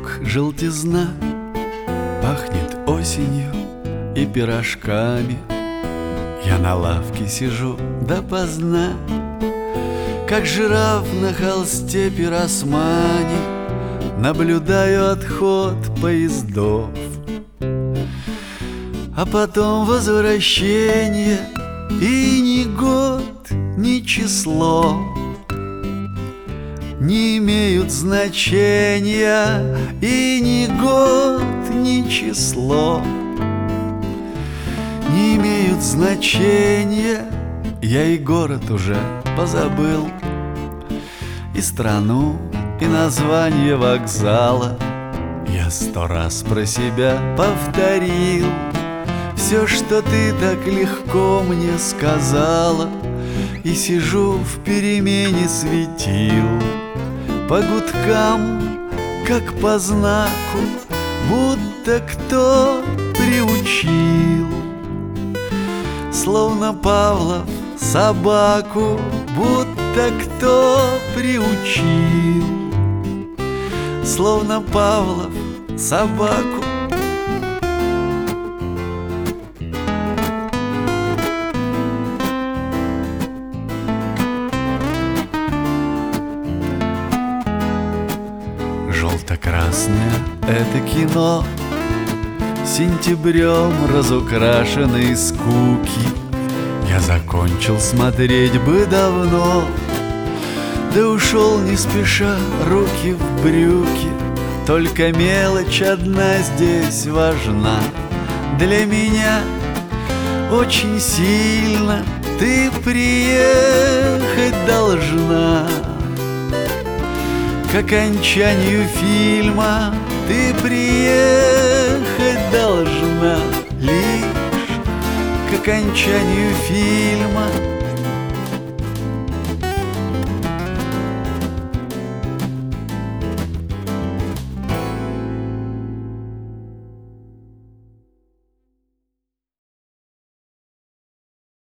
Вокруг желтизна, пахнет осенью и пирожками. Я на лавке сижу допоздна, как жираф на холсте пиросмани, наблюдаю отход поездов, а потом возвращение. И ни год, ни число не имеют значения, и ни год, ни число не имеют значения. Я и город уже позабыл, и страну, и название вокзала. Я 100 раз про себя повторил все, что ты так легко мне сказала, и сижу в перемене светил, по гудкам, как по знаку, будто кто приучил. Словно Павлов собаку, будто кто приучил. Словно Павлов собаку. Желто-красное — это кино, сентябрем разукрашенной скуки. Я закончил смотреть бы давно, да ушел не спеша, руки в брюки. Только мелочь одна здесь важна для меня. Очень сильно ты приехать должна. К окончанию фильма ты приехать должна. Лишь к окончанию фильма